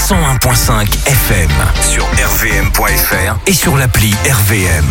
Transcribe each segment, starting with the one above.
101.5 FM sur rvm.fr et sur l'appli RVM.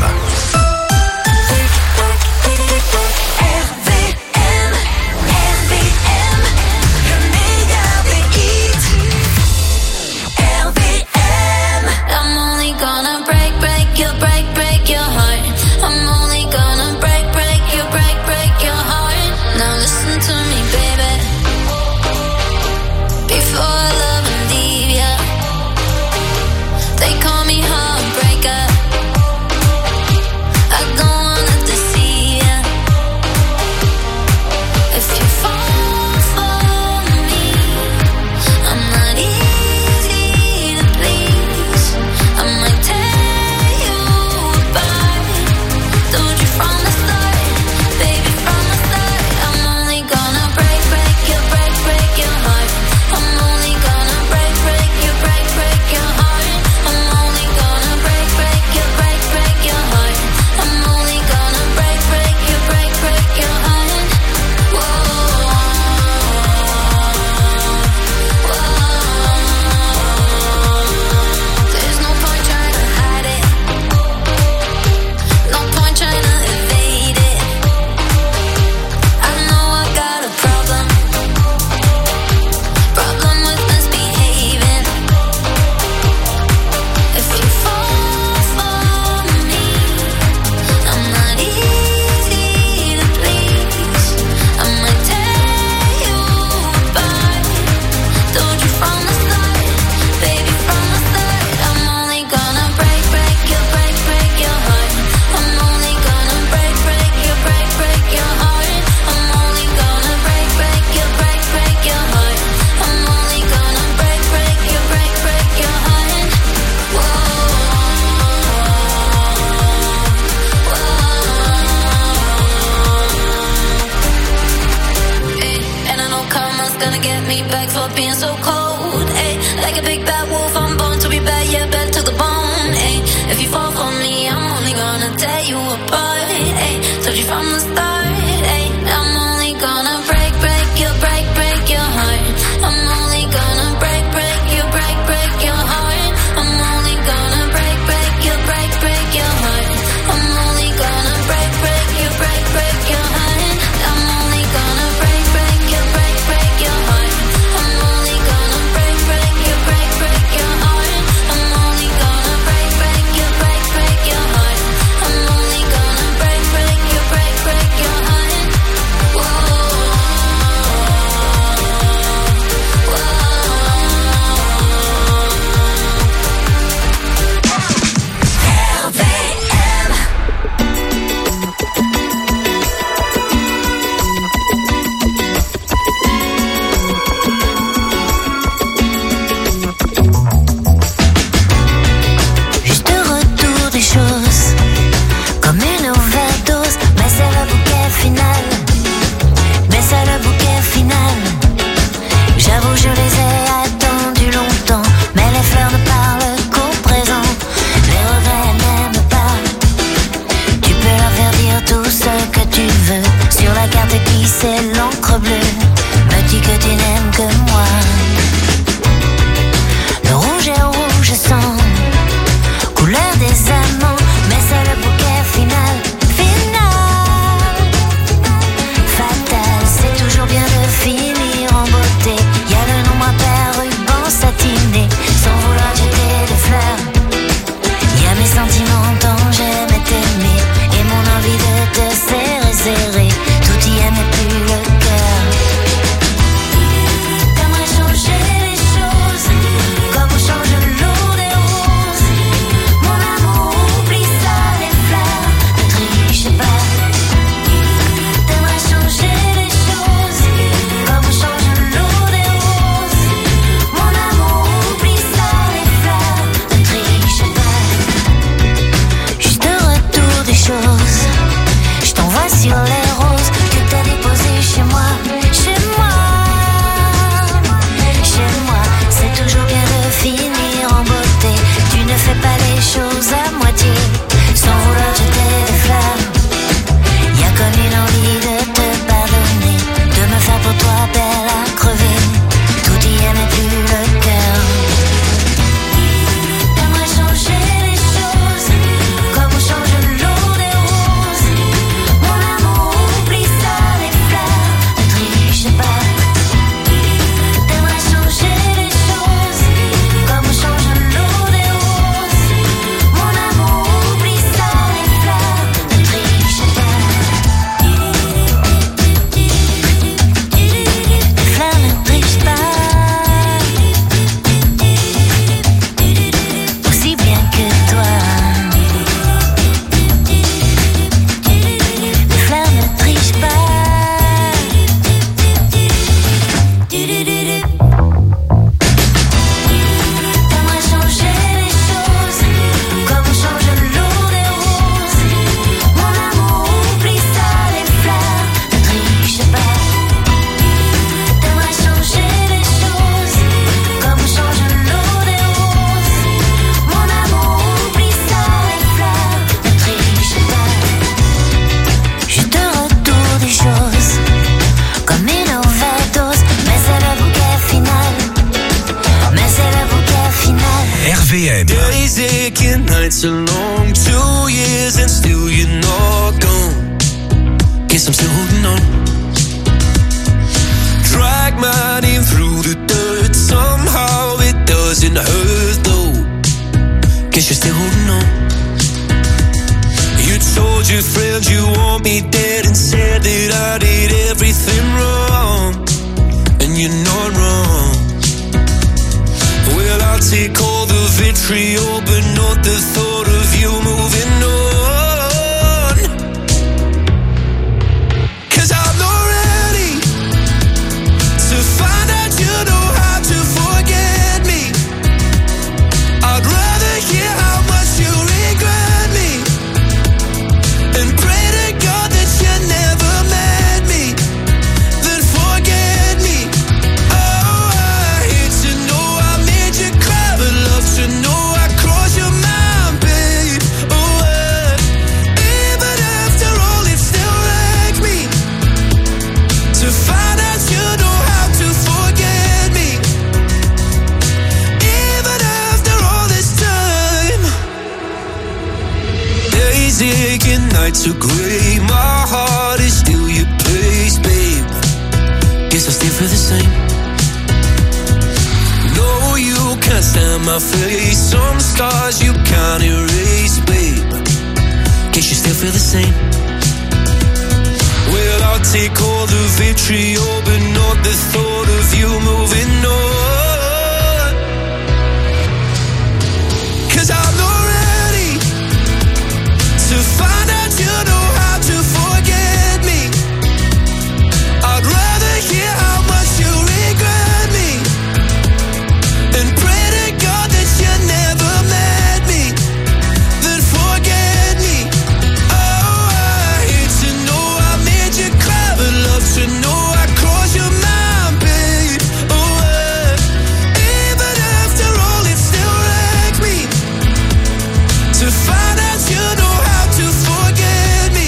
I'm only RVM. Days aching, nights are long, 2 years and still you're not gone. Guess I'm still holding on. Drag my name through the dirt, somehow it doesn't hurt though. Guess you're still holding on. You told your friends you want me dead and said that I did everything wrong. And you're not wrong. Well, I'll take all the vitriol, but not the thought of you moving on. 'Cause I'm not ready to find out you know how to forget me. I'd rather hear how much you regret me and pray to God that you never met me, then forget me. Oh, I hate to know I made you cry, but love to know I crossed your mind, babe. Oh, even after all, it still wrecks me to find out you know how to forget me. Even after all this time, days aching, nights are gray. My heart is still your place, babe. Guess I still feel the same. No, you can't stand my face. Some scars you can't erase, babe. Guess you still feel the same. Well, I'll take all the vitriol, but not the thought of you moving on. 'Cause I'm not ready to find out you know how to forget me. I'd rather hear how much you regret me and pray to God that you never met me, then forget me. Oh, I hate to know I made you cry, but love to know I crossed your mind, babe. Oh, even after all, it still wrecks me to find out you know how to forget me.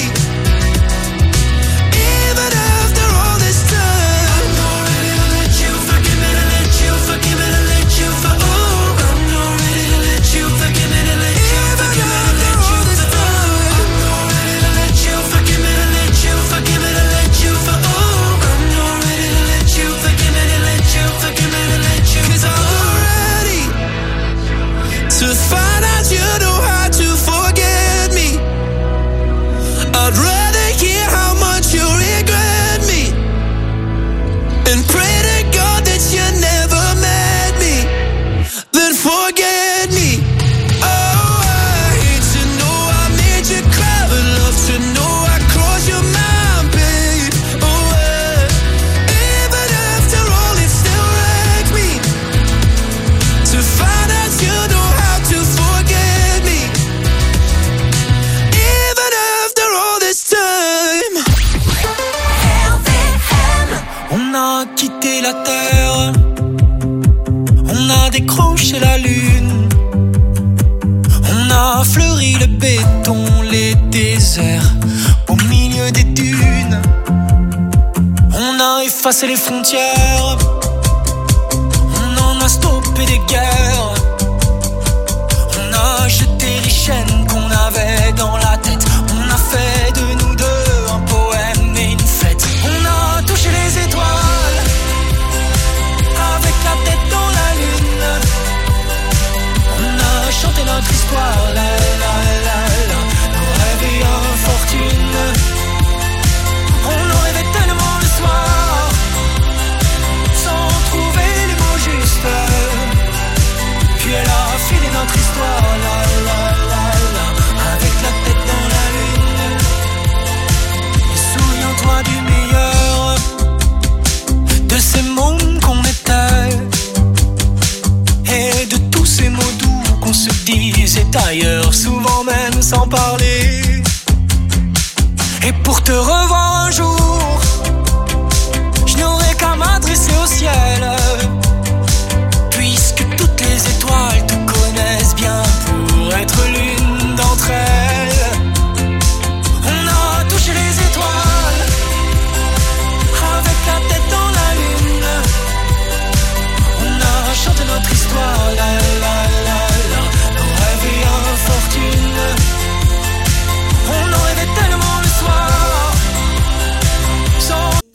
Even after all this time, I'm not ready to let you forgive me, to let you forgive me, to let you for. Oh, I'm not ready to let you forgive me, to let you forgive me, to let you for. I'm not ready to let you forgive me, to let you forgive me, to let you for. Oh, I'm not ready to let you forgive me, to let you forgive me, to let you. 'Cause I'm not ready to find out you know how to forget me. I'd rather hear how much you regret me and pray to God that you never met me, then forget me. Oh, I hate to know I made you cry, but love to know I crossed your mind, babe. Oh, even after all, it still wrecks me to find out you know how to forget me. Even after all this time. On a quitté la terre, on a décroché la lune, on a fleuri le béton, les déserts au milieu des dunes, on a effacé les frontières, on en a stoppé des guerres, on a jeté les chaînes qu'on avait dans la tête, on a fait de nous deux un poème et une fête, on a touché les étoiles avec la tête dans la lune, on a chanté notre histoire, la la la la, nos rêves et infortune, on en rêvait tellement le soir, sans trouver les mots justes, puis elle a filé notre histoire, la la la la, avec la tête dans la lune, et souviens-toi du meilleur, de ces mômes qu'on était, et de tous ces mots doux qu'on se disait ailleurs, souvent même sans parler. Et pour te revoir un jour, je n'aurai qu'à m'adresser au ciel, puisque toutes les étoiles te connaissent bien pour être l'une d'entre elles. On a touché les étoiles avec la tête dans la lune, on a chanté notre histoire, la la la la,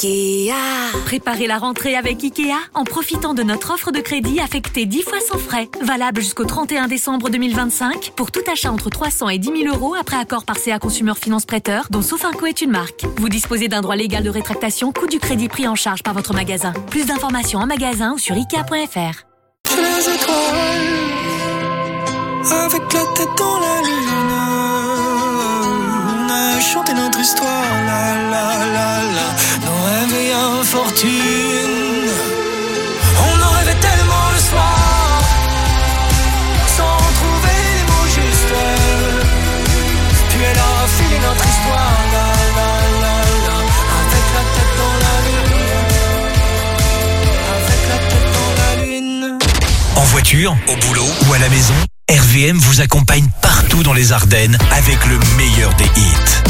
Ikea. Préparez la rentrée avec Ikea en profitant de notre offre de crédit affectée 10 fois sans frais. Valable jusqu'au 31 décembre 2025 pour tout achat entre 300 et 10 000 euros après accord par CA Consumer Finance Prêteur, dont Sofinco est une marque. Vous disposez d'un droit légal de rétractation, coût du crédit pris en charge par votre magasin. Plus d'informations en magasin ou sur Ikea.fr. Les étoiles, avec la tête dans la lune, on a chanté notre histoire, la la la la, nos rêves et infortunes. On en rêvait tellement le soir, sans trouver les mots justes. Puis elle a filé notre histoire, la la la la, avec la tête dans la lune, avec la tête dans la lune. En voiture, au boulot ou à la maison, RVM vous accompagne partout dans les Ardennes avec le meilleur des hits.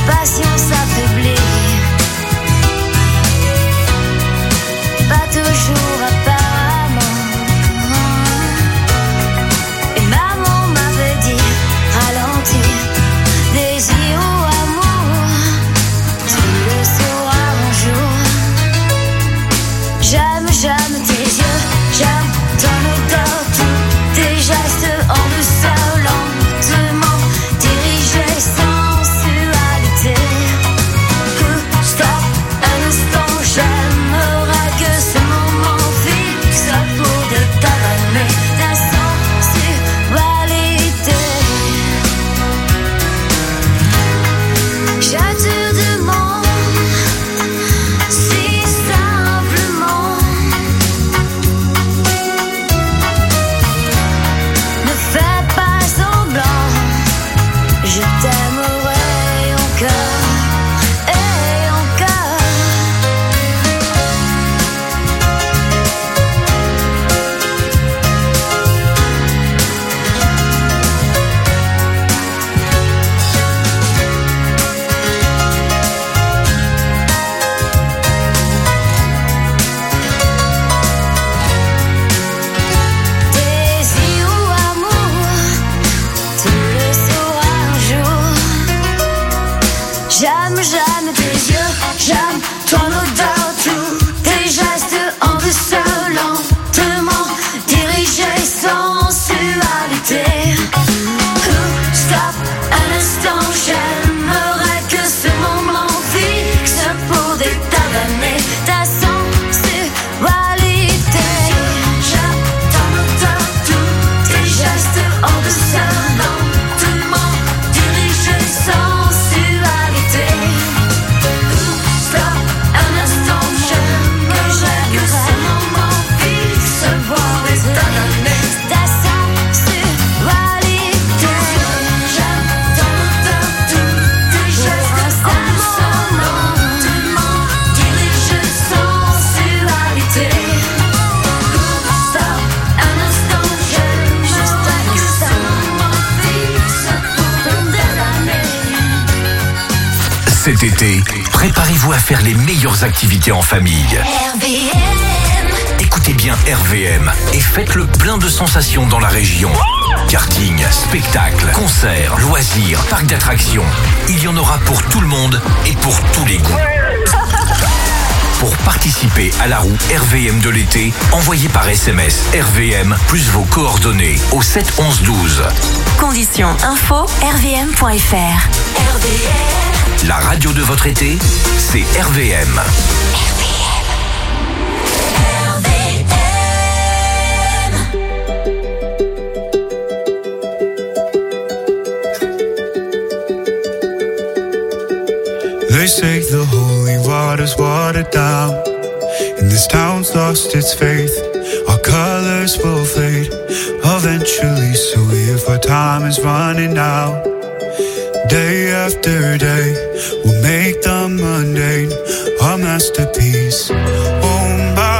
passion s'affaiblit. Pas toujours apparemment. Et maman m'avait dit ralentir, désir ou amour, tu le sauras un jour. J'aime tes yeux, j'aime ton odeur, tous tes gestes en douceur, lentement dirigés, sensualité. Stop un instant, j'aimerais que ce moment fixe pour détailler ta sensualité. Je te demande si simplement, ne fais pas semblant, je t'aimerai encore et encore. Désir ou amour, tu le sauras un jour. J'aime tes yeux, j'aime ton odeur, tous tes gestes en douceur, lentement dirigés, sensualité. Stop un instant, j'aimerais que ce moment fixe pour détailler ta sensualité. J'aime ton odeur, tous tes gestes en douceur, lentement dirigés, sensualité. Stop un instant, j'aimerais que ce moment fixe pour détailler ta sensualité. J'aime ton odeur, tous tes gestes en douceur, lentement dirigés, sensualité. Stop un instant, j'aimerais que ce moment fixe pour détailler. Cet été, préparez-vous à faire les meilleures activités en famille. RVM. Écoutez bien RVM et faites le plein de sensations dans la région. Karting, spectacles, concerts, loisirs, parcs d'attractions. Il y en aura pour tout le monde et pour tous les goûts. Pour participer à la roue RVM de l'été, envoyez par SMS RVM plus vos coordonnées au 7 11 12. Conditions info rvm.fr. La radio de votre été, c'est RVM. They say the holy water's watered down, and this town's lost its faith. Our colors will fade eventually, so if our time is running out, day after day, we'll make the mundane our masterpiece. Oh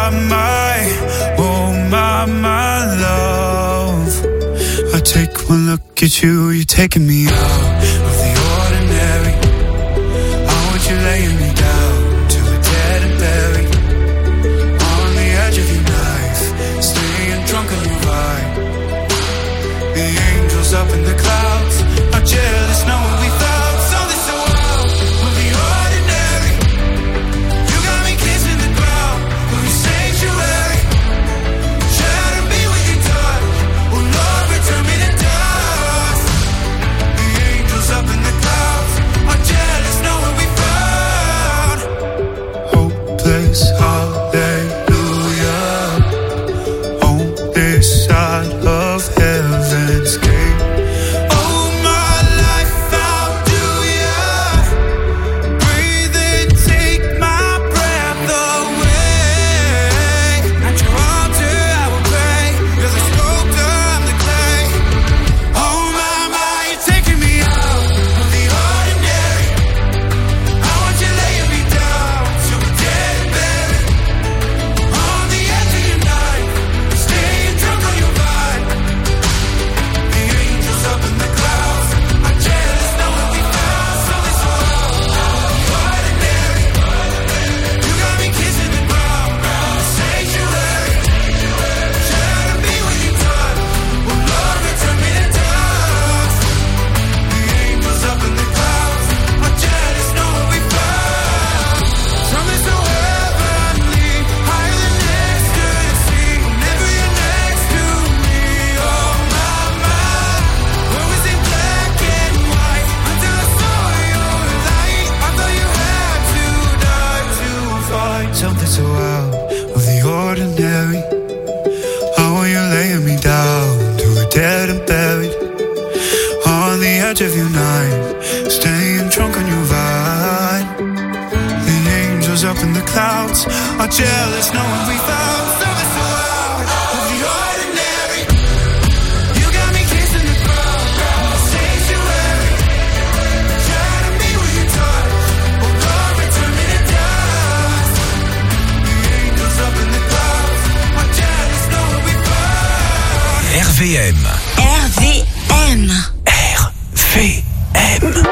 my love, I take one look at you, you're taking me out of the ordinary. You're laying me down till we're dead and buried on the edge of your knife, staying drunk on your vibe. The angels up in the clouds are jealous knowing we found something so wild. We're the ordinary. You got me kissing the ground, we're your sanctuary. Shatter me with your touch, oh Lord, return me to dust. The angels up in the clouds are jealous knowing we found something so out of the ordinary. You got me kissing the ground, sanctuary. Try to be what you touch, oh Lord, return me to dust. The angels up in the clouds are jealous knowing we found. RVM. RVM. RVM.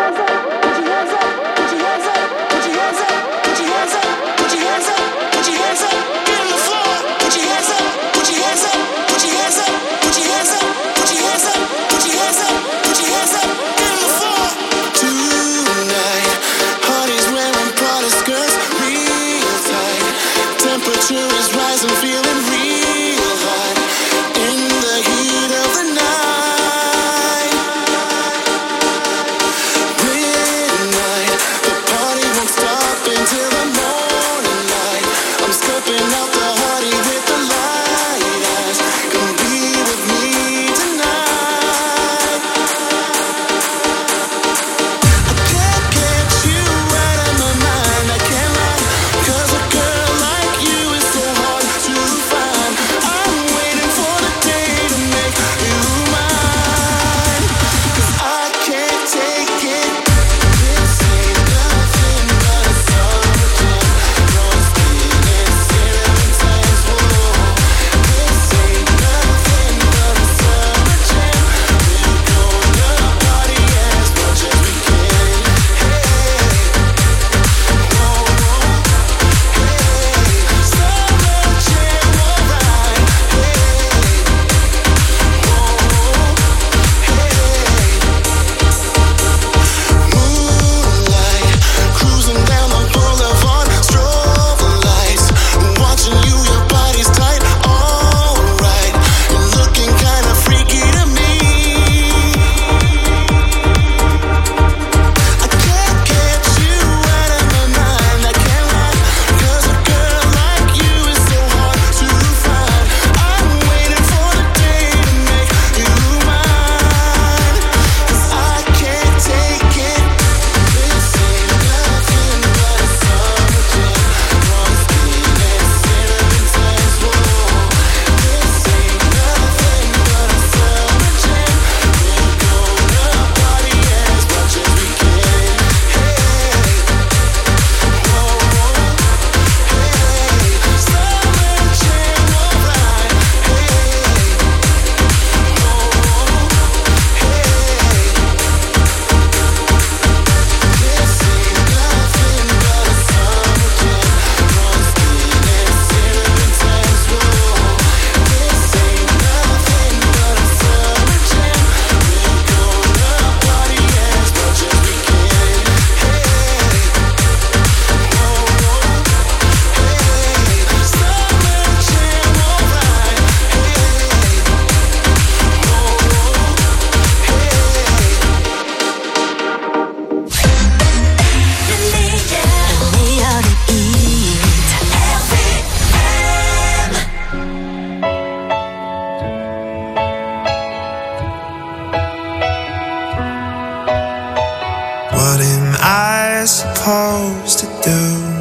supposed to do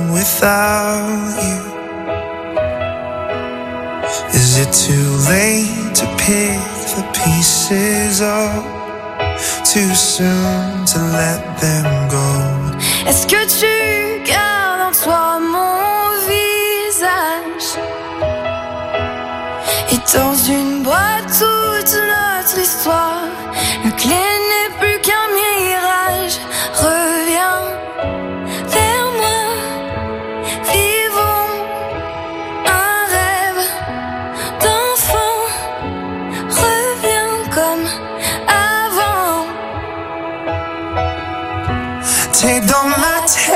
without you? Is it too late to pick the pieces up? Too soon to let them go? Est-ce que tu gardes en toi mon visage? Et dans une boîte toute notre histoire, la clé n'est plus qu'un mirage. Reviens vers moi, vivons un rêve d'enfant. Reviens comme avant. T'es dans ma tête.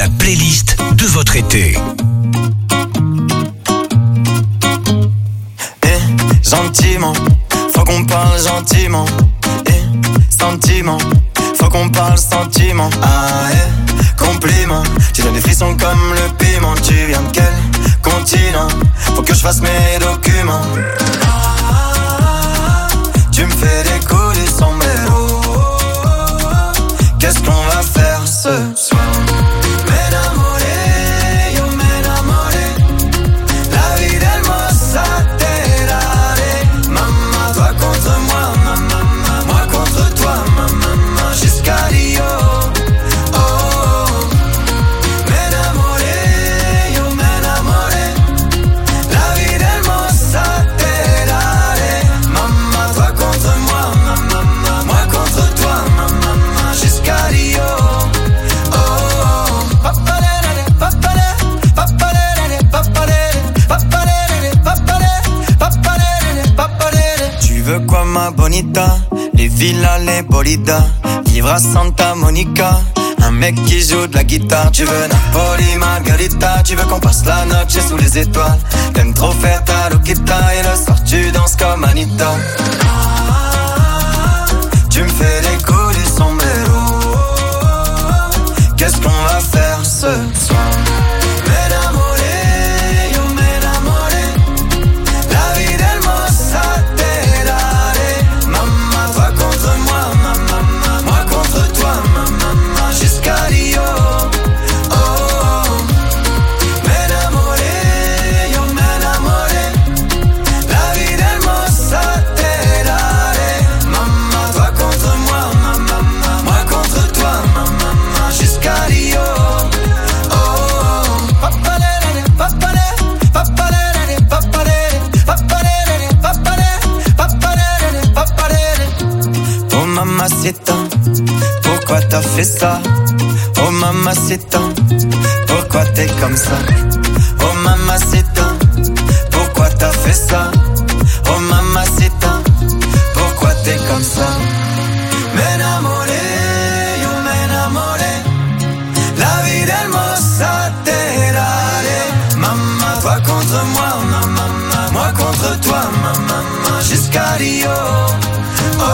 la playlist de votre été. Gentiment, faut qu'on parle gentiment. Sentiment, faut qu'on parle sentiment. Compliment, tu donnes des frissons comme le piment. Tu viens de quel continent? Faut que je fasse mes documents. Tu me fais des coups du sombrero. Qu'est-ce qu'on va faire ce soir? Quoi ma bonita, les villas, les bolidas, vivre à Santa Monica, un mec qui joue de la guitare. Tu veux Napoli, Margarita, tu veux qu'on passe la noche sous les étoiles. T'aimes trop faire ta loquita et le soir tu danses comme Anita. Tu me fais des coups du sombrero. Qu'est-ce qu'on va faire ce soir? Mamacita, pourquoi t'as fait ça? Oh mamacita, pourquoi t'es comme ça? Oh mamacita, pourquoi t'as fait ça? Oh mamacita, pourquoi t'es comme ça? M'enamoré, yo m'enamoré, la vida hermosa te daré. Maman, toi contre moi, maman, moi contre toi, maman, jusqu'à Rio. Oh.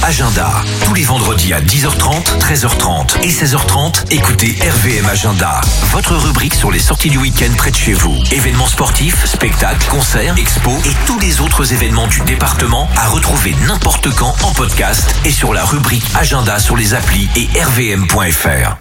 Agenda. Tous les vendredis à 10h30, 13h30 et 16h30, écoutez RVM Agenda. Votre rubrique sur les sorties du week-end près de chez vous. Événements sportifs, spectacles, concerts, expos et tous les autres événements du département à retrouver n'importe quand en podcast et sur la rubrique Agenda sur les applis et rvm.fr.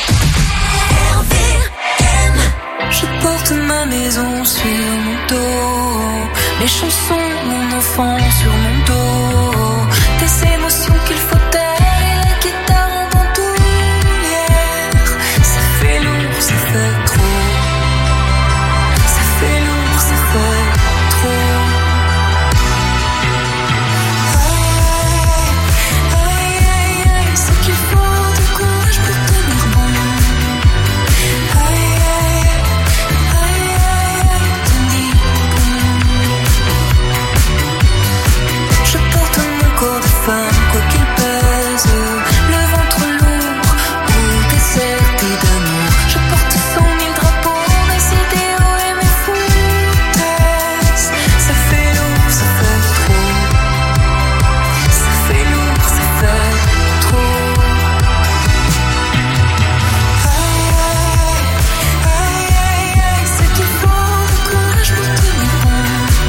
Je porte ma maison sur mon dos, les chansons, mon enfant sur mon dos, des émotions qu'il faut taire et la guitare en bandoulière. Ça fait lourd, ça fait trop. Ça fait lourd, ça fait trop. Aïe, aïe, aïe, c'est qu'il faut du courage pour tenir bon. Aïe, je porte mon corps de femme, quoi qu'il pèse, le ventre lourd, pour déserter d'amour. Je porte 100 000 drapeaux, mes idéaux et mes foutaises. Ça fait lourd, ça fait trop. Ça fait lourd, ça fait trop. Aïe, aïe, aïe, c'est qu'il faut du courage pour tenir bon.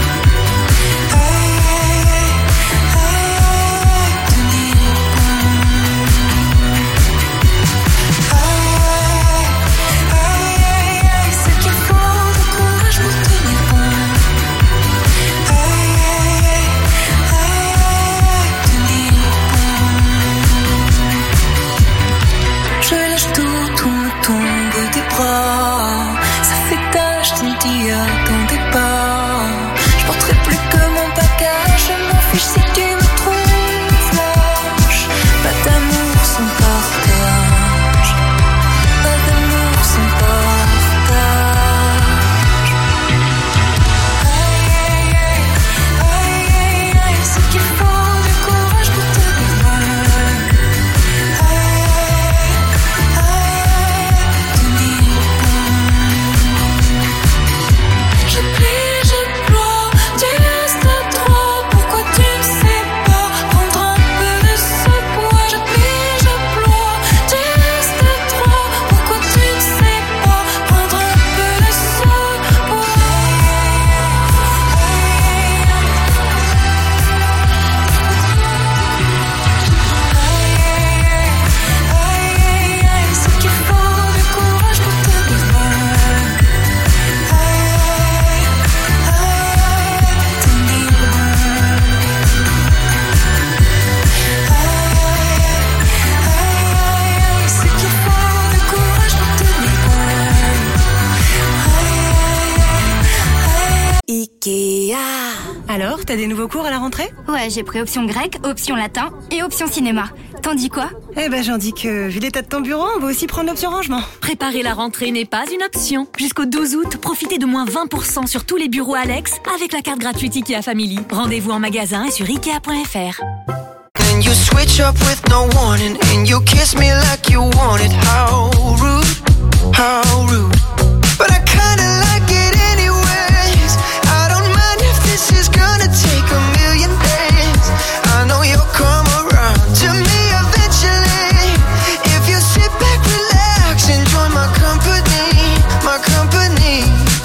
Je lâche tout me tombe des bras. Ça fait tâche, tu ne t'y attendais pas. Je porterai plus que mon bagage. Je m'en fiche si tu me trouves lâche. Pas d'amour sans partage. Pas d'amour sans partage. Aïe, aïe, aïe, aïe, aïe, aïe, c'est qu'il faut du courage pour tenir bon. Je plie, je ploie, tu restes trop. Pourquoi tu ne sais pas prendre un peu de ce poids? Je plie, je ploie, tu restes trop. Pourquoi tu ne sais pas prendre un peu de ce poids? Aïe, c'est qu'il faut du courage pour tenir bon. Tenir bon. C'est qu'il faut du courage pour tenir bon. Ikea. Alors, t'as des nouveaux cours à la rentrée? Ouais, j'ai pris option grec, option latin et option cinéma. T'en dis quoi? Eh ben, j'en dis que, vu l'état de ton bureau, on va aussi prendre l'option rangement. Préparer la rentrée n'est pas une option. Jusqu'au 12 août, profitez de moins 20% sur tous les bureaux Alex avec la carte gratuite IKEA Family. Rendez-vous en magasin et sur Ikea.fr. And you switch up with no warning, and you kiss me like you want it. How rude, how rude. But I kinda like it anyways. I don't mind if this is gonna take a million days. I know you'll come around to me eventually. If you sit back, relax, enjoy my company, my company.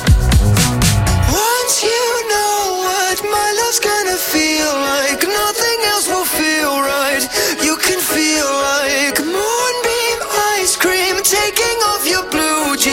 Once you know what my love's gonna feel like, nothing else will feel right. You can feel like moonbeam ice cream taking off your blue jeans.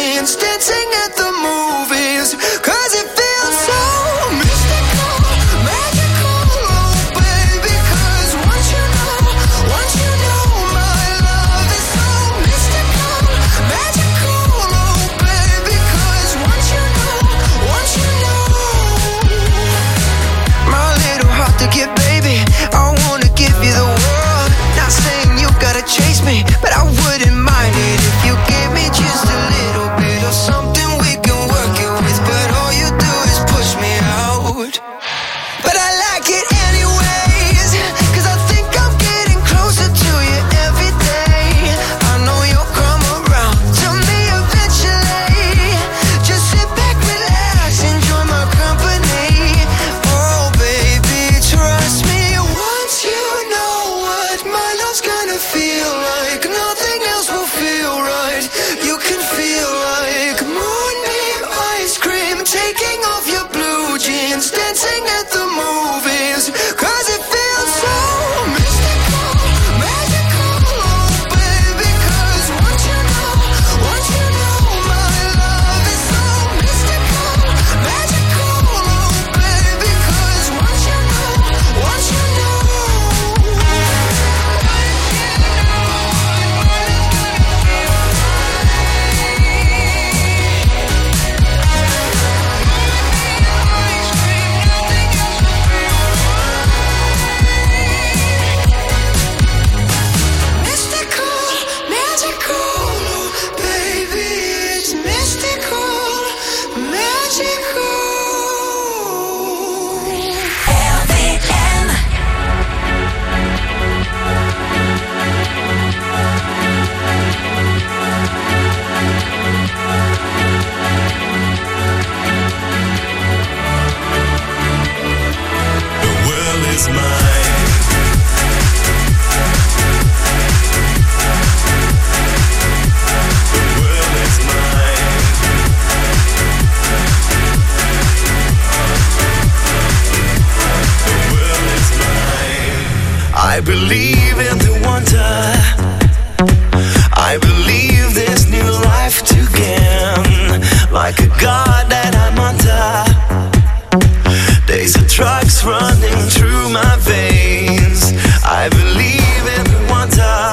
I believe in the wonder. I believe there's new life to gain. Like a god that I'm under. Days of drugs running through my veins. I believe in the wonder.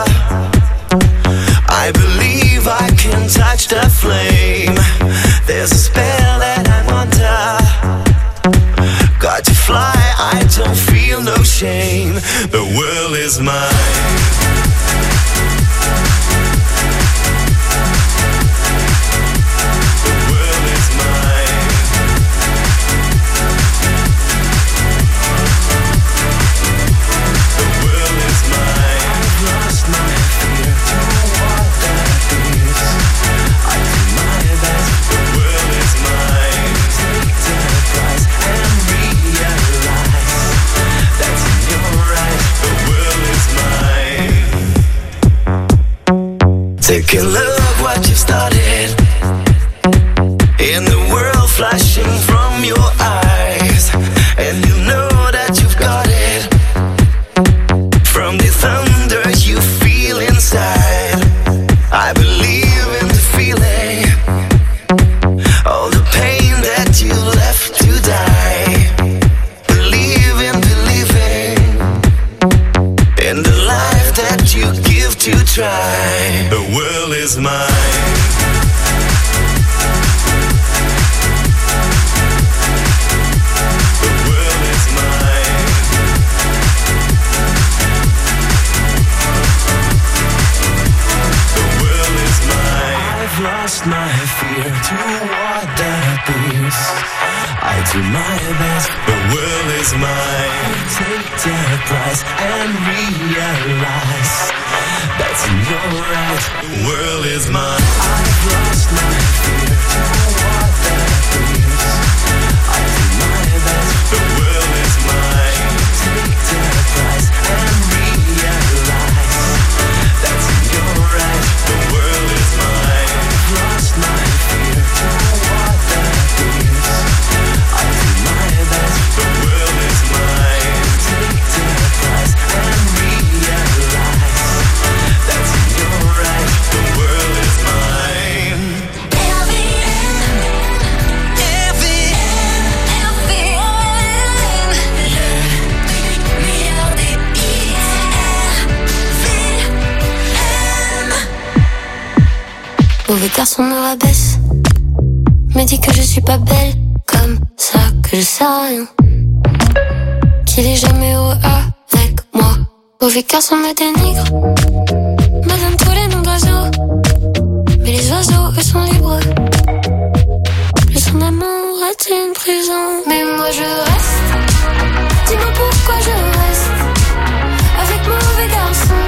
I believe I can touch the flame. There's a spell that I'm under. Got to fly, I don't feel no shame. The world is mine. Take a look what you've started. In the world flashing from your eyes. And you know that you've got it. From the thunder you feel inside. I believe in the feeling. All the pain that you left to die. Believe in believing. In the life that you give to try. The world is mine. The world is mine. The world is mine. I've lost my fear toward that peace. I do my best. The world is mine. Take the prize and realize that's your right. The world is mine. I've lost my fear toward that peace. I do my best. The world is mine. Take the prize and realize that's your right. The world is mine. I've lost my fear toward that peace. I do my best. The world is mine. Take the prize and realize that's your right. The world is mine. Mauvais garçon me rabaisse, me dit que je suis pas belle, comme ça que je sais rien, qu'il est jamais heureux avec moi. Mauvais garçon me dénigre, me donne tous les noms d'oiseaux, mais les oiseaux eux sont libres. Le son d'amour est une prison, mais moi je reste. Dis-moi pourquoi je reste avec mauvais garçon.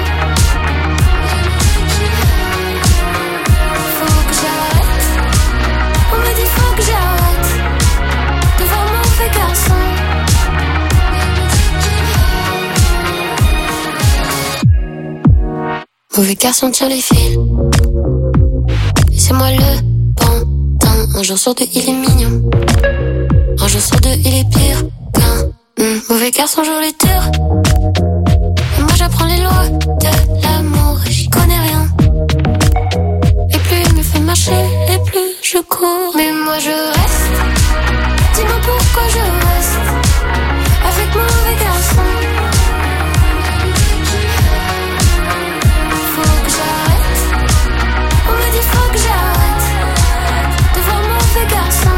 Mauvais garçon tire les fils. Et c'est moi le pantin. Un jour sur deux il est mignon. Un jour sur deux il est pire qu'un mauvais garçon joue les tours. Et moi j'apprends les lois de l'amour et j'y connais rien. Et plus il me fait marcher et plus je cours. Mais moi je reste. Dis-moi pourquoi je reste avec mon mauvais garçon. Faut que j'arrête de voir mon mauvais garçon.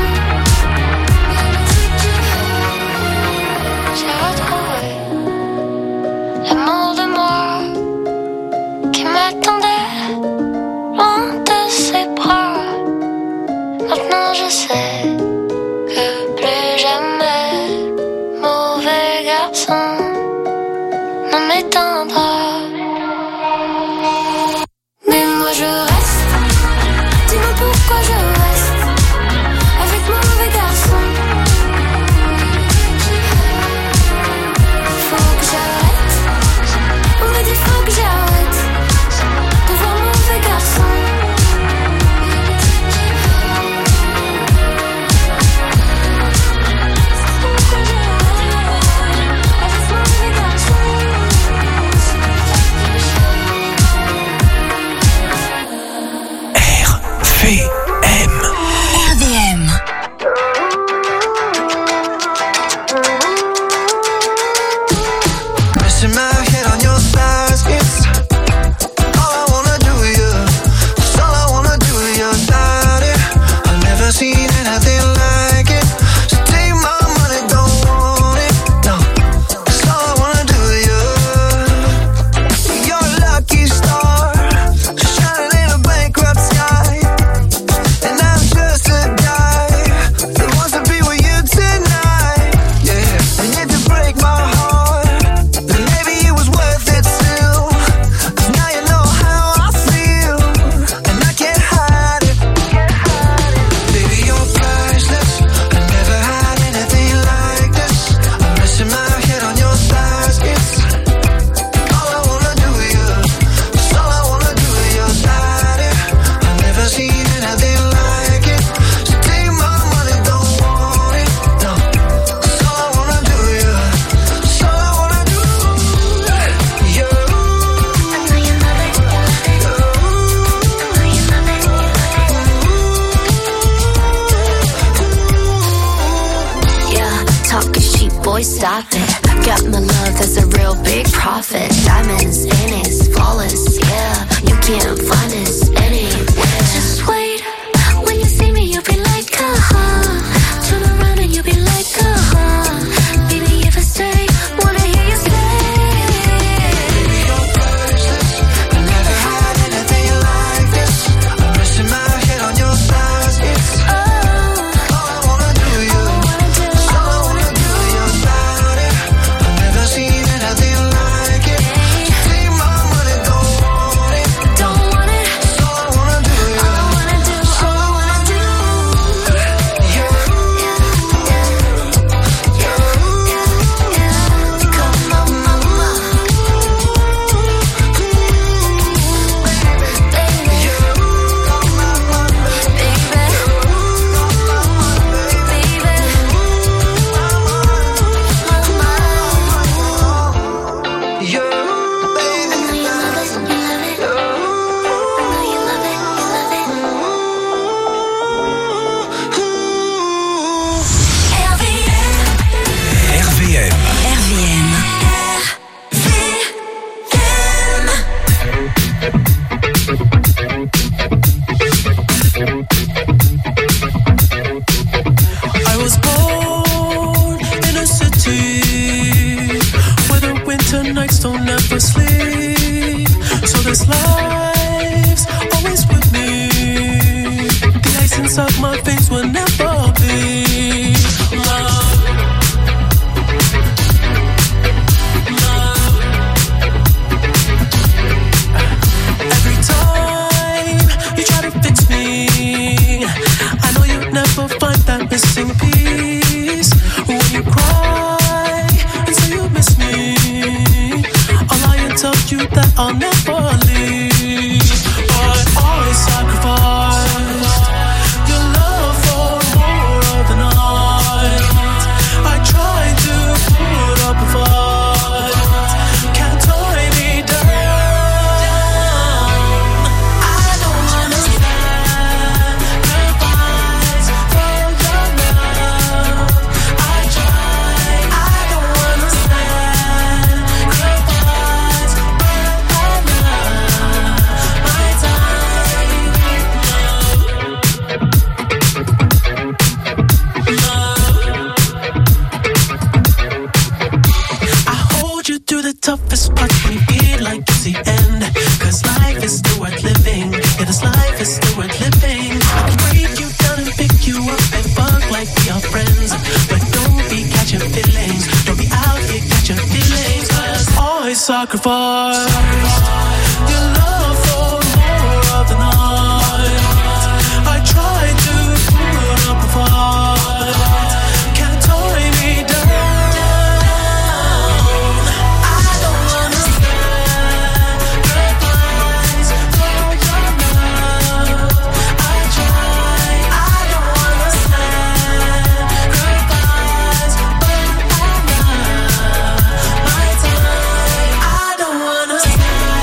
J'ai retrouvé l'amour de moi. RVM. Resting my head on your thighs, it's all I wanna do with you. It's all I wanna do with your body. I've never seen anything like it. So take my money, don't want it. No, it's all I wanna do with you. You're a lucky star, shining in a bankrupt sky. And I'm just a guy that wants to be with you tonight. Yeah, and if you break my heart, then maybe it was worth it still. 'Cause now you know how I feel, and I can't hide it. Baby, you're priceless. I never had anything like this. I'm resting my head on your thighs. It's all I wanna do with you. It's all I wanna do with your body. I've never seen anything like it. So take my money, don't want it. No, it's all I wanna do with you. It's all I wanna do. You. Yeah, talking cheap, boy, stop it. Got my love, that's a real big profit. Diamonds in it, flawless, yeah. You can't find us anywhere. Just wait, when you see me, you'll be like, turn around and you'll be like, baby, if I stay, wanna hear you say. I never had anything like this. I'm resting my head on your thighs. It's all I wanna do with you. It's all I wanna do with your body. I've never seen anything like it. So take my money, don't want it. Don't want it. It's all I wanna do with you. All I wanna do, all I wanna do. Come on, mama. RVM. I was born in a city where the winter nights don't ever sleep. So this life's always with me. The ice inside my veins will never bleed. Love. Every time you try to fix me, I know you'll never find that missing piece. When you cry and say you miss me, I'll lie and tell you that I'll never leave. But I sacrificed your love for more of the night. I tried to put up a fight, can't tie me down. I don't wanna sacrifice for your love. I tried. I don't wanna sacrifice for your love. My time, love. I hold you through the toughest parts when you feel like it's the end. 'Cause life is still worth living. Yeah, this life is still worth living. I can break you down and pick you up and fuck like we are friends. But don't be catching feelings. Don't be out here catching feelings. 'Cause I sacrificed your love for more of the night. I tried to put up a fight, can't tie me down. I don't wanna sacrifice for your love. I tried. I don't wanna sacrifice for your love. My time. I don't wanna sacrifice.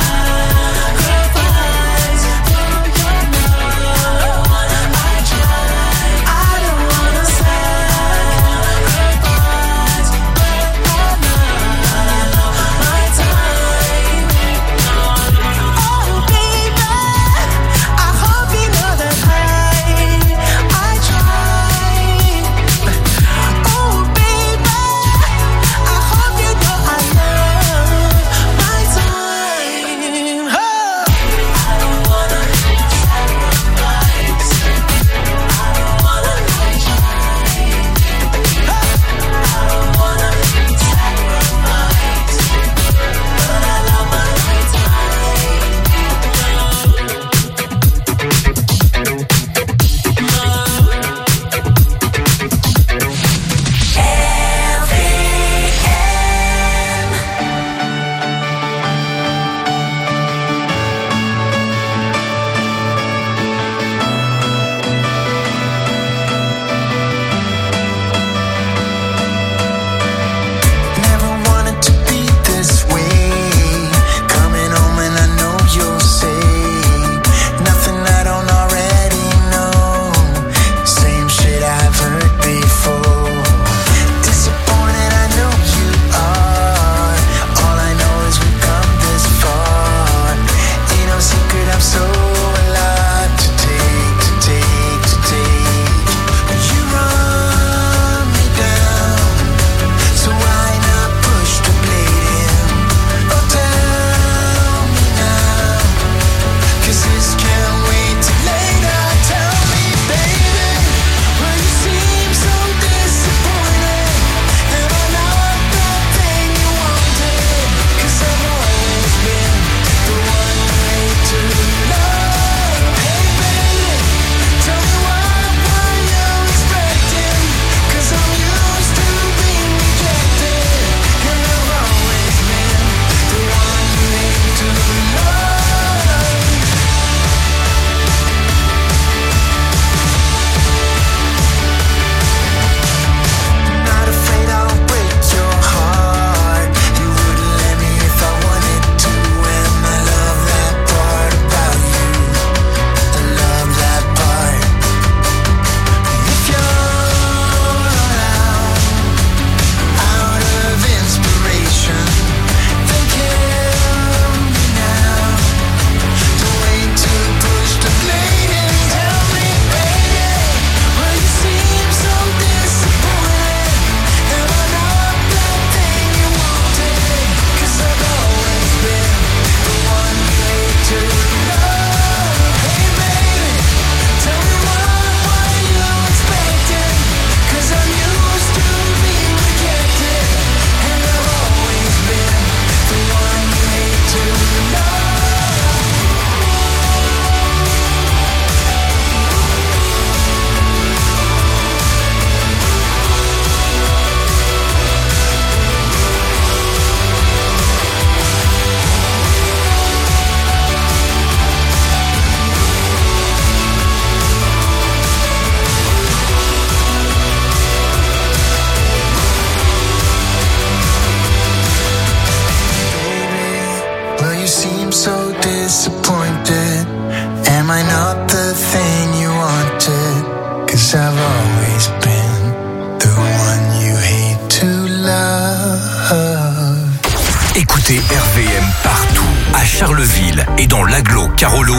RVM partout, à Charleville et dans l'agglo Carolo.